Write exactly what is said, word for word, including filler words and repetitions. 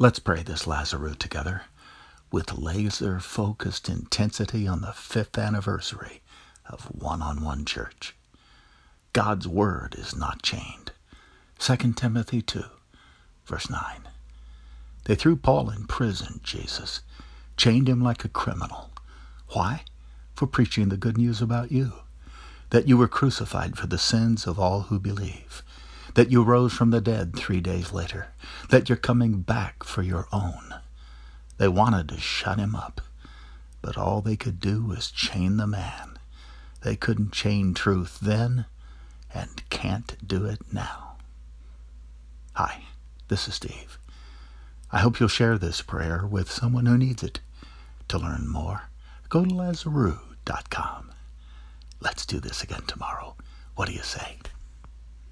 Let's pray this Lazarus together with laser-focused intensity on the fifth anniversary of one-on-one church. God's word is not chained. Second Timothy two, verse nine. They threw Paul in prison, Jesus, chained him like a criminal. Why? For preaching the good news about you, that you were crucified for the sins of all who believe, that you rose from the dead three days later, that you're coming back for your own. They wanted to shut him up, but all they could do was chain the man. They couldn't chain truth then and can't do it now. Hi, this is Steve. I hope you'll share this prayer with someone who needs it. To learn more, go to lazarus dot com. Let's do this again tomorrow. What do you say?